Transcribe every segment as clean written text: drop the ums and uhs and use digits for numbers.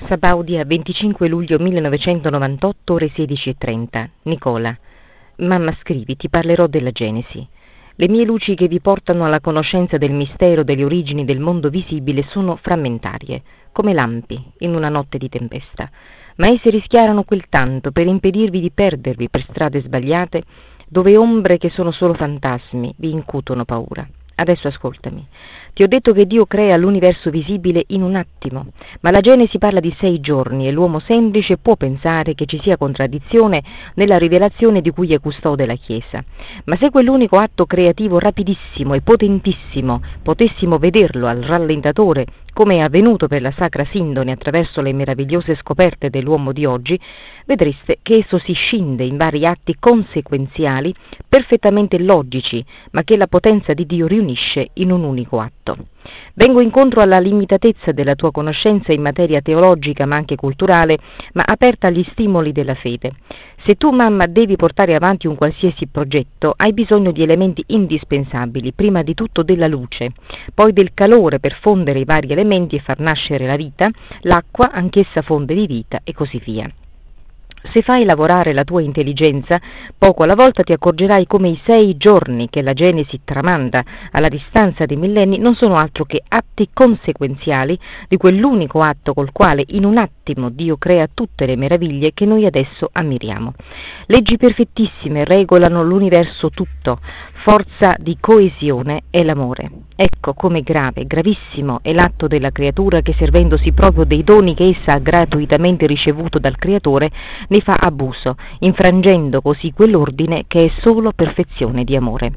Sabaudia, 25 luglio 1998, ore 16:30. Nicola. Mamma, scrivi, ti parlerò della Genesi. Le mie luci che vi portano alla conoscenza del mistero delle origini del mondo visibile sono frammentarie, come lampi in una notte di tempesta, ma esse rischiarano quel tanto per impedirvi di perdervi per strade sbagliate, dove ombre che sono solo fantasmi vi incutono paura. Adesso ascoltami. Ti ho detto che Dio crea l'universo visibile in un attimo, ma la Genesi parla di 6 giorni e l'uomo semplice può pensare che ci sia contraddizione nella rivelazione di cui è custode la Chiesa. Ma se quell'unico atto creativo rapidissimo e potentissimo potessimo vederlo al rallentatore, come è avvenuto per la Sacra Sindone attraverso le meravigliose scoperte dell'uomo di oggi, vedreste che esso si scinde in vari atti conseguenziali perfettamente logici, ma che la potenza di Dio riunisce in un unico atto. Vengo incontro alla limitatezza della tua conoscenza in materia teologica ma anche culturale, ma aperta agli stimoli della fede. Se tu, mamma, devi portare avanti un qualsiasi progetto, hai bisogno di elementi indispensabili, prima di tutto della luce, poi del calore per fondere i vari elementi e far nascere la vita, l'acqua, anch'essa fonte di vita, e così via. Se fai lavorare la tua intelligenza, poco alla volta ti accorgerai come i 6 giorni che la Genesi tramanda alla distanza dei millenni non sono altro che atti conseguenziali di quell'unico atto col quale in un attimo Dio crea tutte le meraviglie che noi adesso ammiriamo. Leggi perfettissime regolano l'universo tutto, forza di coesione è l'amore. Ecco come grave, gravissimo è l'atto della creatura che, servendosi proprio dei doni che essa ha gratuitamente ricevuto dal Creatore, ne fa abuso, infrangendo così quell'ordine che è solo perfezione di amore.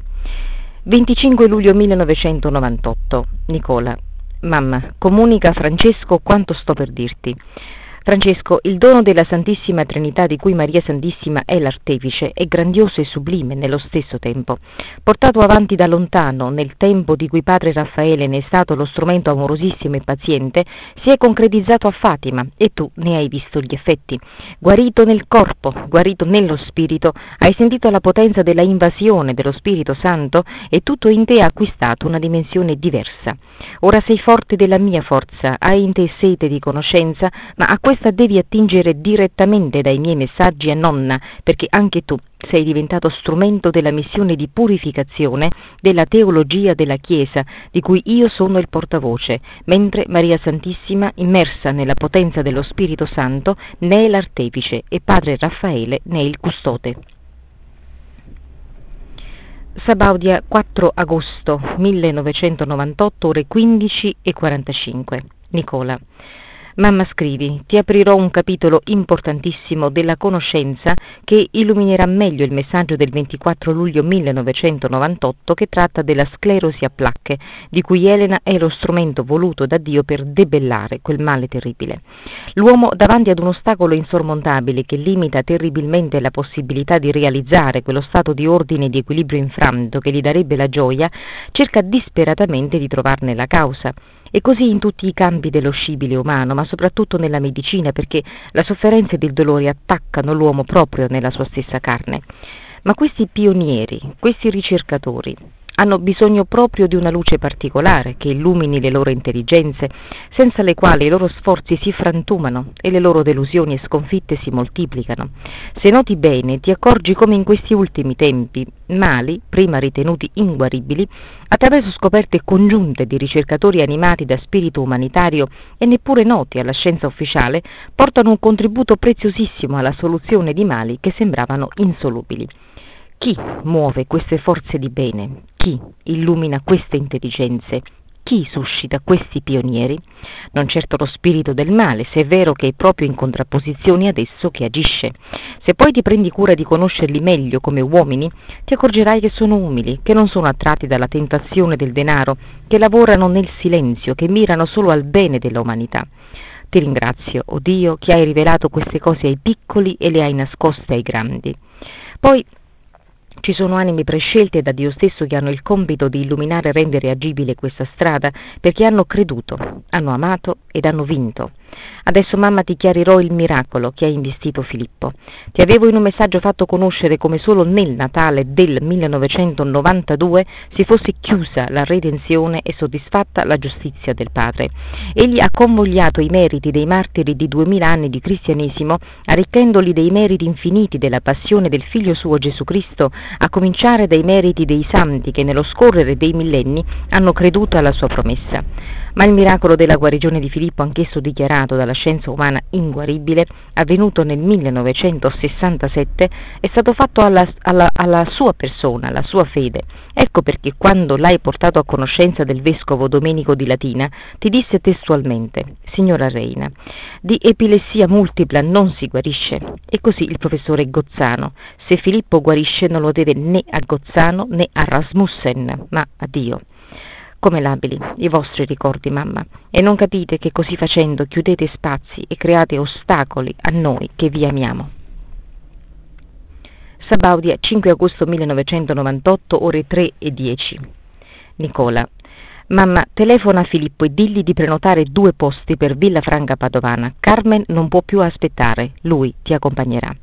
25 luglio 1998. Nicola. Mamma, comunica a Francesco quanto sto per dirti. Francesco, il dono della Santissima Trinità di cui Maria Santissima è l'artefice è grandioso e sublime nello stesso tempo. Portato avanti da lontano, nel tempo di cui padre Raffaele ne è stato lo strumento amorosissimo e paziente, si è concretizzato a Fatima e tu ne hai visto gli effetti. Guarito nel corpo, guarito nello spirito, hai sentito la potenza della invasione dello Spirito Santo e tutto in te ha acquistato una dimensione diversa. Ora sei forte della mia forza, hai in te sete di conoscenza, ma a questa devi attingere direttamente dai miei messaggi a nonna, perché anche tu sei diventato strumento della missione di purificazione della teologia della Chiesa, di cui io sono il portavoce, mentre Maria Santissima, immersa nella potenza dello Spirito Santo, ne è l'artefice e padre Raffaele ne è il custode. Sabaudia, 4 agosto 1998, ore 15:45. Nicola. Mamma, scrivi, ti aprirò un capitolo importantissimo della conoscenza che illuminerà meglio il messaggio del 24 luglio 1998 che tratta della sclerosi a placche, di cui Elena è lo strumento voluto da Dio per debellare quel male terribile. L'uomo, davanti ad un ostacolo insormontabile che limita terribilmente la possibilità di realizzare quello stato di ordine e di equilibrio infranto che gli darebbe la gioia, cerca disperatamente di trovarne la causa. E così in tutti i campi dello scibile umano, ma soprattutto nella medicina, perché la sofferenza ed il dolore attaccano l'uomo proprio nella sua stessa carne. Ma questi pionieri, questi ricercatori, hanno bisogno proprio di una luce particolare che illumini le loro intelligenze, senza le quali i loro sforzi si frantumano e le loro delusioni e sconfitte si moltiplicano. Se noti bene, ti accorgi come in questi ultimi tempi mali, prima ritenuti inguaribili, attraverso scoperte congiunte di ricercatori animati da spirito umanitario e neppure noti alla scienza ufficiale, portano un contributo preziosissimo alla soluzione di mali che sembravano insolubili. Chi muove queste forze di bene? Chi illumina queste intelligenze? Chi suscita questi pionieri? Non certo lo spirito del male, se è vero che è proprio in contrapposizione ad esso che agisce. Se poi ti prendi cura di conoscerli meglio come uomini, ti accorgerai che sono umili, che non sono attratti dalla tentazione del denaro, che lavorano nel silenzio, che mirano solo al bene della umanità. Ti ringrazio, o Dio, che hai rivelato queste cose ai piccoli e le hai nascoste ai grandi. Poi Ci sono anime prescelte da Dio stesso che hanno il compito di illuminare e rendere agibile questa strada, perché hanno creduto, hanno amato ed hanno vinto. Adesso, mamma, ti chiarirò il miracolo che ha investito Filippo. Ti avevo in un messaggio fatto conoscere come solo nel Natale del 1992 si fosse chiusa la redenzione e soddisfatta la giustizia del Padre. Egli ha convogliato i meriti dei martiri di 2000 anni di cristianesimo, arricchendoli dei meriti infiniti della passione del Figlio suo Gesù Cristo, a cominciare dai meriti dei santi che nello scorrere dei millenni hanno creduto alla sua promessa. Ma il miracolo della guarigione di Filippo, anch'esso dichiarato dalla scienza umana inguaribile, avvenuto nel 1967, è stato fatto alla sua persona, alla sua fede. Ecco perché quando l'hai portato a conoscenza del vescovo Domenico di Latina, ti disse testualmente: «Signora Reina, di epilessia multipla non si guarisce». E così il professore Gozzano: «Se Filippo guarisce non lo deve né a Gozzano né a Rasmussen, ma a Dio». Come labili i vostri ricordi, mamma, e non capite che così facendo chiudete spazi e create ostacoli a noi che vi amiamo. Sabaudia, 5 agosto 1998, ore 3:10. Nicola: mamma, telefona a Filippo e digli di prenotare 2 posti per Villafranca Padovana. Carmen non può più aspettare, lui ti accompagnerà.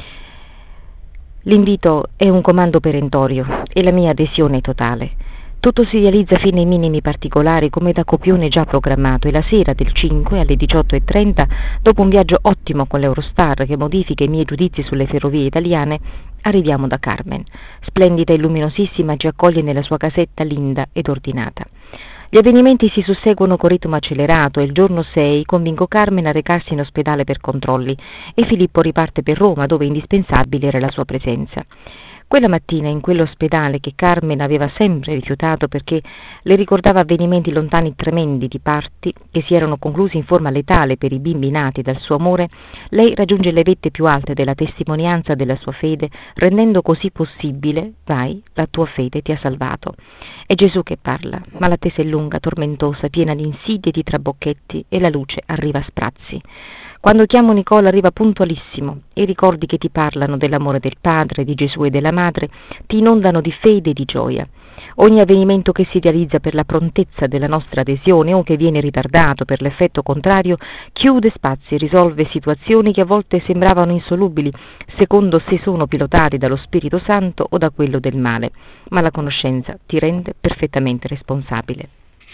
L'invito è un comando perentorio e la mia adesione è totale. Tutto si realizza fino ai minimi particolari come da copione già programmato, e la sera del 5 alle 18:30, dopo un viaggio ottimo con l'Eurostar che modifica i miei giudizi sulle ferrovie italiane, arriviamo da Carmen. Splendida e luminosissima, ci accoglie nella sua casetta linda ed ordinata. Gli avvenimenti si susseguono con ritmo accelerato e il giorno 6 convinco Carmen a recarsi in ospedale per controlli e Filippo riparte per Roma, dove indispensabile era la sua presenza. Quella mattina, in quell'ospedale che Carmen aveva sempre rifiutato perché le ricordava avvenimenti lontani tremendi di parti che si erano conclusi in forma letale per i bimbi nati dal suo amore, lei raggiunge le vette più alte della testimonianza della sua fede, rendendo così possibile: vai, la tua fede ti ha salvato. È Gesù che parla, ma l'attesa è lunga, tormentosa, piena di insidie e di trabocchetti, e la luce arriva a sprazzi. Quando chiamo Nicola arriva puntualissimo e i ricordi che ti parlano dell'amore del Padre, di Gesù e della Madre ti inondano di fede e di gioia. Ogni avvenimento che si realizza per la prontezza della nostra adesione o che viene ritardato per l'effetto contrario chiude spazi e risolve situazioni che a volte sembravano insolubili, secondo se sono pilotati dallo Spirito Santo o da quello del male, ma la conoscenza ti rende perfettamente responsabile.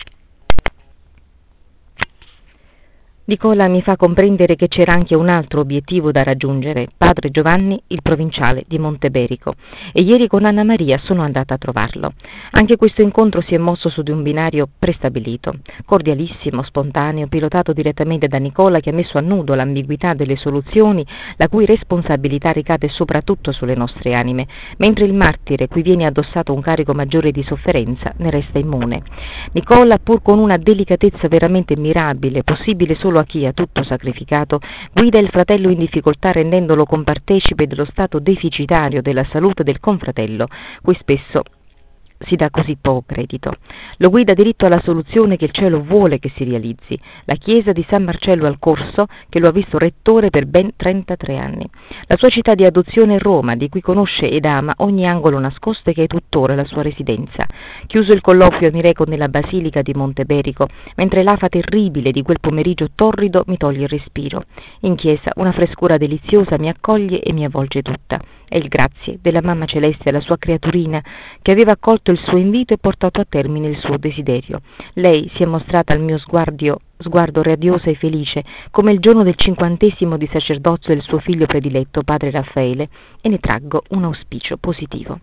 Nicola mi fa comprendere che c'era anche un altro obiettivo da raggiungere: padre Giovanni, il provinciale di Monteberico, e ieri con Anna Maria sono andata a trovarlo. Anche questo incontro si è mosso su di un binario prestabilito, cordialissimo, spontaneo, pilotato direttamente da Nicola, che ha messo a nudo l'ambiguità delle soluzioni, la cui responsabilità ricade soprattutto sulle nostre anime, mentre il martire, cui viene addossato un carico maggiore di sofferenza, ne resta immune. Nicola, pur con una delicatezza veramente mirabile, possibile solo a chi ha tutto sacrificato, guida il fratello in difficoltà rendendolo compartecipe dello stato deficitario della salute del confratello, cui spesso si dà così poco credito. Lo guida diritto alla soluzione che il cielo vuole che si realizzi, la chiesa di San Marcello al Corso, che lo ha visto rettore per ben 33 anni. La sua città di adozione è Roma, di cui conosce ed ama ogni angolo nascosto e che è tuttora la sua residenza. Chiuso il colloquio mi reco nella basilica di Monteberico, mentre l'afa terribile di quel pomeriggio torrido mi toglie il respiro. In chiesa una frescura deliziosa mi accoglie e mi avvolge tutta. È il grazie della Mamma Celeste alla sua creaturina, che aveva accolto il suo invito e portato a termine il suo desiderio. Lei si è mostrata al mio sguardo radiosa e felice, come il giorno del 50° di sacerdozio del suo figlio prediletto, padre Raffaele, e ne traggo un auspicio positivo.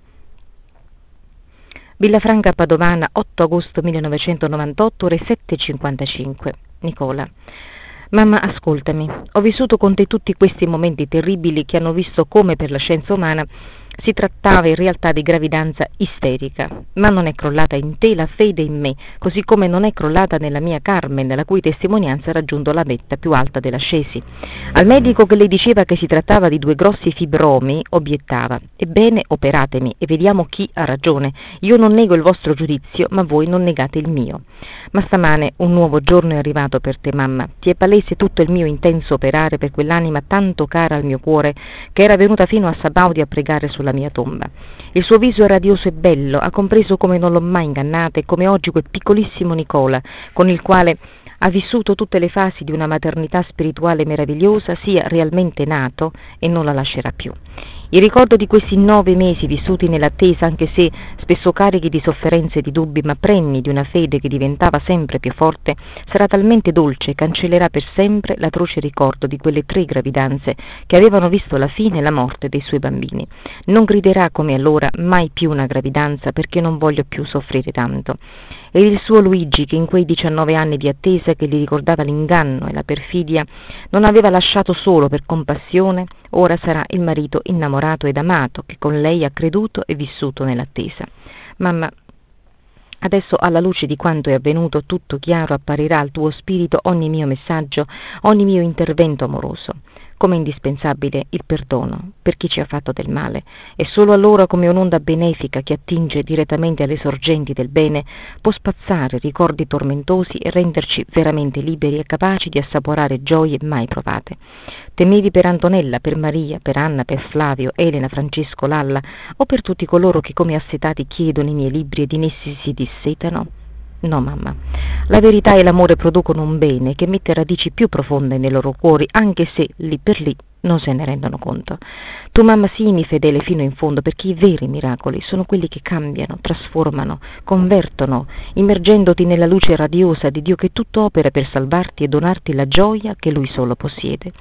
Villafranca Padovana, 8 agosto 1998, ore 7:55. Nicola. Mamma, ascoltami, ho vissuto con te tutti questi momenti terribili che hanno visto come per la scienza umana si trattava in realtà di gravidanza isterica, ma non è crollata in te la fede in me, così come non è crollata nella mia Carmen, la cui testimonianza ha raggiunto la vetta più alta dell'ascesi. Al medico che le diceva che si trattava di 2 grossi fibromi, obiettava: ebbene, operatemi e vediamo chi ha ragione. Io non nego il vostro giudizio, ma voi non negate il mio. Ma stamane un nuovo giorno è arrivato per te, mamma. Ti è palese tutto il mio intenso operare per quell'anima tanto cara al mio cuore, che era venuta fino a Sabaudia a pregare sulla la mia tomba. Il suo viso è radioso e bello, ha compreso come non l'ho mai ingannata e come oggi quel piccolissimo Nicola, con il quale ha vissuto tutte le fasi di una maternità spirituale meravigliosa, sia realmente nato e non la lascerà più. Il ricordo di questi 9 mesi vissuti nell'attesa, anche se spesso carichi di sofferenze e di dubbi, ma pregni di una fede che diventava sempre più forte, sarà talmente dolce e cancellerà per sempre l'atroce ricordo di quelle 3 gravidanze che avevano visto la fine e la morte dei suoi bambini. Non griderà come allora mai più una gravidanza perché non voglio più soffrire tanto. Ed il suo Luigi, che in quei 19 anni di attesa che gli ricordava l'inganno e la perfidia, non aveva lasciato solo per compassione, ora sarà il marito innamorato ed amato che con lei ha creduto e vissuto nell'attesa. Mamma, adesso alla luce di quanto è avvenuto, tutto chiaro apparirà al tuo spirito ogni mio messaggio, ogni mio intervento amoroso. Come indispensabile il perdono per chi ci ha fatto del male, e solo allora come un'onda benefica che attinge direttamente alle sorgenti del bene può spazzare ricordi tormentosi e renderci veramente liberi e capaci di assaporare gioie mai provate. Temevi per Antonella, per Maria, per Anna, per Flavio, Elena, Francesco, Lalla, o per tutti coloro che come assetati chiedono i miei libri ed in essi si dissetano? No, mamma, la verità e l'amore producono un bene che mette radici più profonde nei loro cuori, anche se lì per lì non se ne rendono conto. Tu, mamma, sii fedele fino in fondo, perché i veri miracoli sono quelli che cambiano, trasformano, convertono, immergendoti nella luce radiosa di Dio che tutto opera per salvarti e donarti la gioia che Lui solo possiede.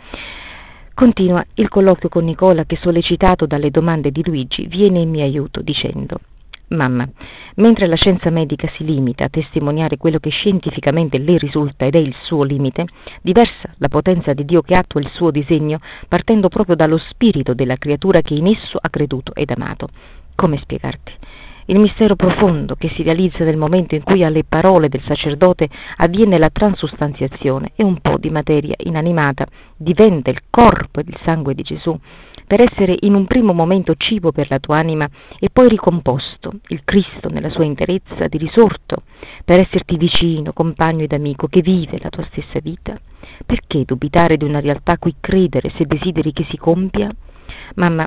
Continua il colloquio con Nicola che, sollecitato dalle domande di Luigi, viene in mio aiuto dicendo: Mamma, mentre la scienza medica si limita a testimoniare quello che scientificamente le risulta ed è il suo limite, diversa la potenza di Dio che attua il suo disegno partendo proprio dallo spirito della creatura che in esso ha creduto ed amato. Come spiegarti? Il mistero profondo che si realizza nel momento in cui alle parole del sacerdote avviene la transustanziazione e un po' di materia inanimata diventa il corpo ed il sangue di Gesù, per essere in un primo momento cibo per la tua anima e poi ricomposto, il Cristo nella sua interezza di risorto, per esserti vicino, compagno ed amico che vive la tua stessa vita. Perché dubitare di una realtà a cui credere se desideri che si compia? Mamma,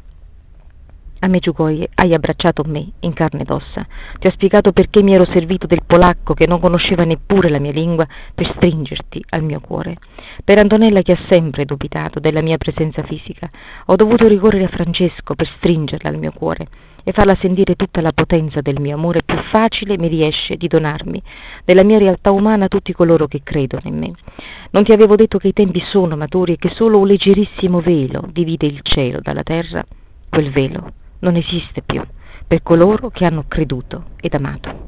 a Medjugorje hai abbracciato me in carne ed ossa, ti ho spiegato perché mi ero servito del polacco che non conosceva neppure la mia lingua per stringerti al mio cuore. Per Antonella, che ha sempre dubitato della mia presenza fisica, ho dovuto ricorrere a Francesco per stringerla al mio cuore e farla sentire tutta la potenza del mio amore. Più facile mi riesce di donarmi della mia realtà umana a tutti coloro che credono in me. Non ti avevo detto che i tempi sono maturi e che solo un leggerissimo velo divide il cielo dalla terra? Quel velo non esiste più per coloro che hanno creduto ed amato.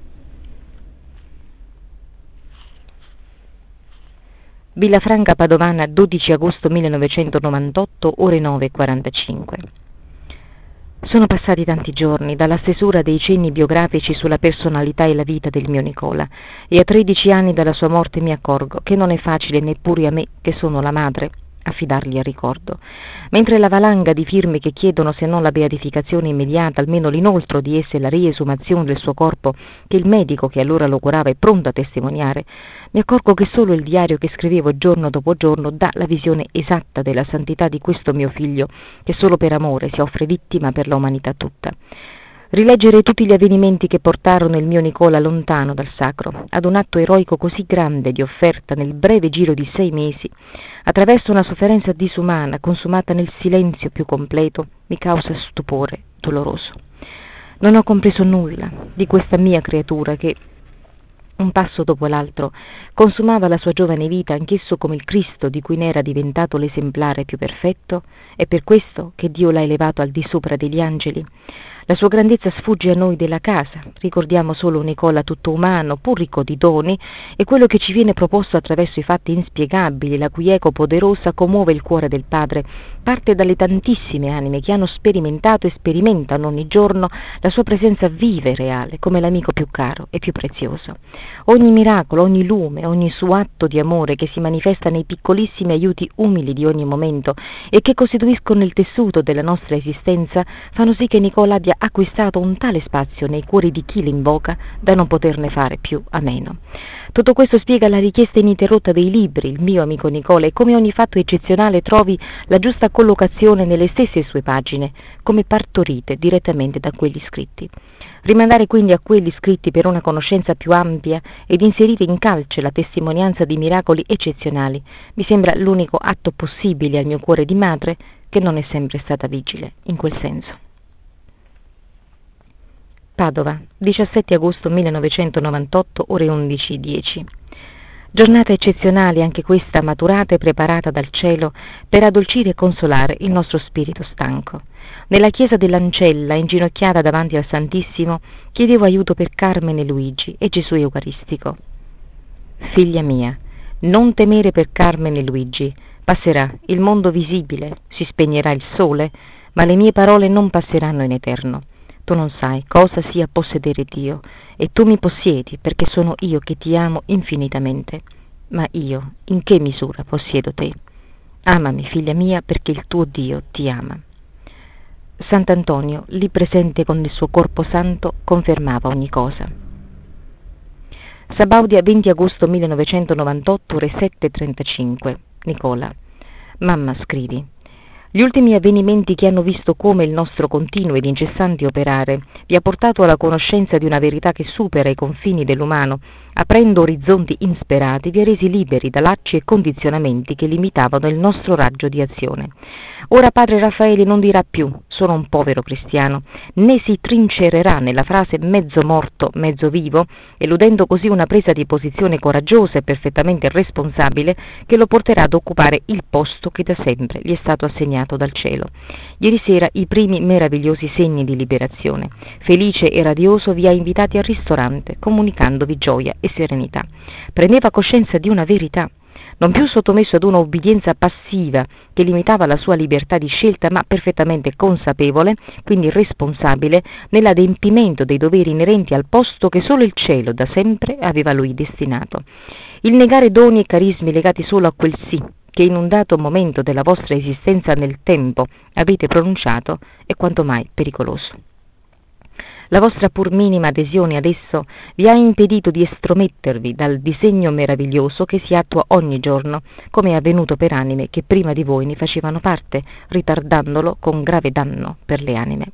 Villafranca Padovana, 12 agosto 1998, ore 9:45. Sono passati tanti giorni dalla stesura dei cenni biografici sulla personalità e la vita del mio Nicola, e a 13 anni dalla sua morte mi accorgo che non è facile neppure a me, che sono la madre, affidargli al ricordo. Mentre la valanga di firme che chiedono se non la beatificazione immediata, almeno l'inoltro di esse e la riesumazione del suo corpo, che il medico che allora lo curava è pronto a testimoniare, mi accorgo che solo il diario che scrivevo giorno dopo giorno dà la visione esatta della santità di questo mio figlio, che solo per amore si offre vittima per l'umanità tutta. Rileggere tutti gli avvenimenti che portarono il mio Nicola lontano dal sacro, ad un atto eroico così grande di offerta nel breve giro di 6 mesi, attraverso una sofferenza disumana consumata nel silenzio più completo, mi causa stupore doloroso. Non ho compreso nulla di questa mia creatura che, un passo dopo l'altro, consumava la sua giovane vita anch'esso come il Cristo di cui ne era diventato l'esemplare più perfetto, e per questo che Dio l'ha elevato al di sopra degli angeli. La sua grandezza sfugge a noi della casa, ricordiamo solo un Nicola tutto umano, pur ricco di doni, e quello che ci viene proposto attraverso i fatti inspiegabili, la cui eco poderosa commuove il cuore del Padre, parte dalle tantissime anime che hanno sperimentato e sperimentano ogni giorno la sua presenza viva e reale, come l'amico più caro e più prezioso. Ogni miracolo, ogni lume, ogni suo atto di amore che si manifesta nei piccolissimi aiuti umili di ogni momento e che costituiscono il tessuto della nostra esistenza, fanno sì che Nicola abbia acquistato un tale spazio nei cuori di chi l'invoca da non poterne fare più a meno. Tutto questo spiega la richiesta ininterrotta dei libri, il mio amico Nicola, e come ogni fatto eccezionale trovi la giusta collocazione nelle stesse sue pagine, come partorite direttamente da quelli scritti. Rimandare quindi a quelli scritti per una conoscenza più ampia ed inserire in calce la testimonianza di miracoli eccezionali mi sembra l'unico atto possibile al mio cuore di madre che non è sempre stata vigile in quel senso. Padova, 17 agosto 1998, ore 11:10. Giornata eccezionale anche questa, maturata e preparata dal cielo per addolcire e consolare il nostro spirito stanco. Nella chiesa dell'Ancella, inginocchiata davanti al Santissimo, chiedevo aiuto per Carmen e Luigi e Gesù Eucaristico. Figlia mia, non temere per Carmen e Luigi. Passerà il mondo visibile, si spegnerà il sole, ma le mie parole non passeranno in eterno. Tu non sai cosa sia possedere Dio, e tu mi possiedi perché sono io che ti amo infinitamente. Ma io in che misura possiedo te? Amami, figlia mia, perché il tuo Dio ti ama. Sant'Antonio, lì presente con il suo corpo santo, confermava ogni cosa. Sabaudia, 20 agosto 1998, ore 7:35. Nicola. Mamma, scrivi. Gli ultimi avvenimenti che hanno visto come il nostro continuo ed incessante operare vi ha portato alla conoscenza di una verità che supera i confini dell'umano, aprendo orizzonti insperati, vi ha resi liberi da lacci e condizionamenti che limitavano il nostro raggio di azione. Ora padre Raffaele non dirà più «sono un povero cristiano», né si trincererà nella frase mezzo morto, mezzo vivo, eludendo così una presa di posizione coraggiosa e perfettamente responsabile che lo porterà ad occupare il posto che da sempre gli è stato assegnato dal cielo. Ieri sera i primi meravigliosi segni di liberazione. Felice e radioso vi ha invitati al ristorante, comunicandovi gioia e serenità. Prendeva coscienza di una verità, non più sottomesso ad una obbedienza passiva che limitava la sua libertà di scelta, ma perfettamente consapevole, quindi responsabile, nell'adempimento dei doveri inerenti al posto che solo il cielo da sempre aveva a lui destinato. Il negare doni e carismi legati solo a quel sì che in un dato momento della vostra esistenza nel tempo avete pronunciato è quanto mai pericoloso. La vostra pur minima adesione ad esso vi ha impedito di estromettervi dal disegno meraviglioso che si attua ogni giorno, come è avvenuto per anime che prima di voi ne facevano parte, ritardandolo con grave danno per le anime.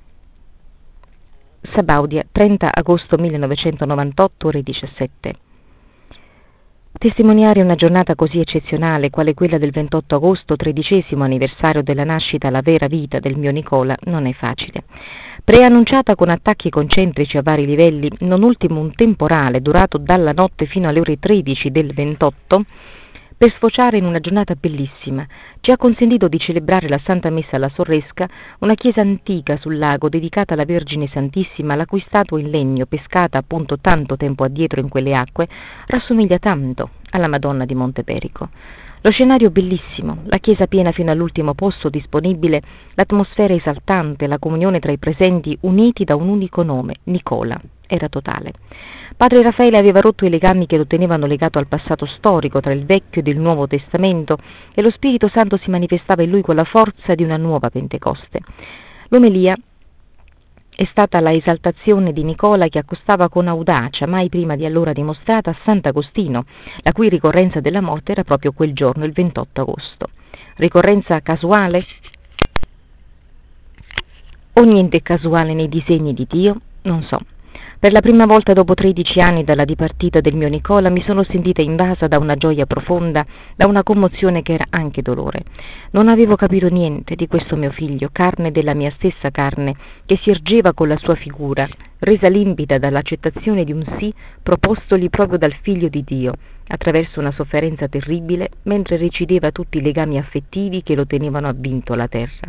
Sabaudia, 30 agosto 1998, ore 17. Testimoniare una giornata così eccezionale quale quella del 28 agosto, 13° anniversario della nascita alla vera vita del mio Nicola, non è facile. Preannunciata con attacchi concentrici a vari livelli, non ultimo un temporale durato dalla notte fino alle ore 13 del 28, per sfociare in una giornata bellissima, ci ha consentito di celebrare la Santa Messa alla Sorresca, una chiesa antica sul lago dedicata alla Vergine Santissima, la cui statua in legno, pescata appunto tanto tempo addietro in quelle acque, rassomiglia tanto alla Madonna di Monteperico. Lo scenario bellissimo, la chiesa piena fino all'ultimo posto disponibile, l'atmosfera esaltante, la comunione tra i presenti uniti da un unico nome, Nicola, era totale. Padre Raffaele aveva rotto i legami che lo tenevano legato al passato storico tra il Vecchio ed il Nuovo Testamento e lo Spirito Santo si manifestava in lui con la forza di una nuova Pentecoste. L'omelia è stata la esaltazione di Nicola che accostava con audacia, mai prima di allora dimostrata, a Sant'Agostino, la cui ricorrenza della morte era proprio quel giorno, il 28 agosto. Ricorrenza casuale? O niente casuale nei disegni di Dio? Non so. Per la prima volta dopo 13 anni dalla dipartita del mio Nicola mi sono sentita invasa da una gioia profonda, da una commozione che era anche dolore. Non avevo capito niente di questo mio figlio, carne della mia stessa carne, che si ergeva con la sua figura, resa limpida dall'accettazione di un sì propostogli proprio dal Figlio di Dio, attraverso una sofferenza terribile, mentre recideva tutti i legami affettivi che lo tenevano avvinto alla terra.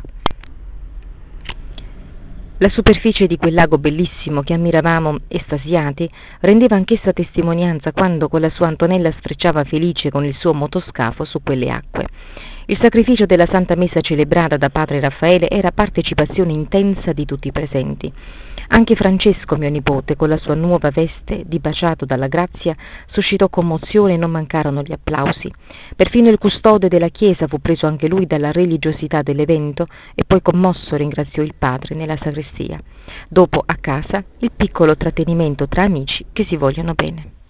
La superficie di quel lago bellissimo che ammiravamo estasiati rendeva anch'essa testimonianza quando con la sua Antonella sfrecciava felice con il suo motoscafo su quelle acque. Il sacrificio della Santa Messa celebrata da padre Raffaele era partecipazione intensa di tutti i presenti. Anche Francesco, mio nipote, con la sua nuova veste di baciato dalla grazia, suscitò commozione e non mancarono gli applausi. Perfino il custode della chiesa fu preso anche lui dalla religiosità dell'evento e poi commosso ringraziò il padre nella sagrestia. Dopo, a casa, il piccolo trattenimento tra amici che si vogliono bene.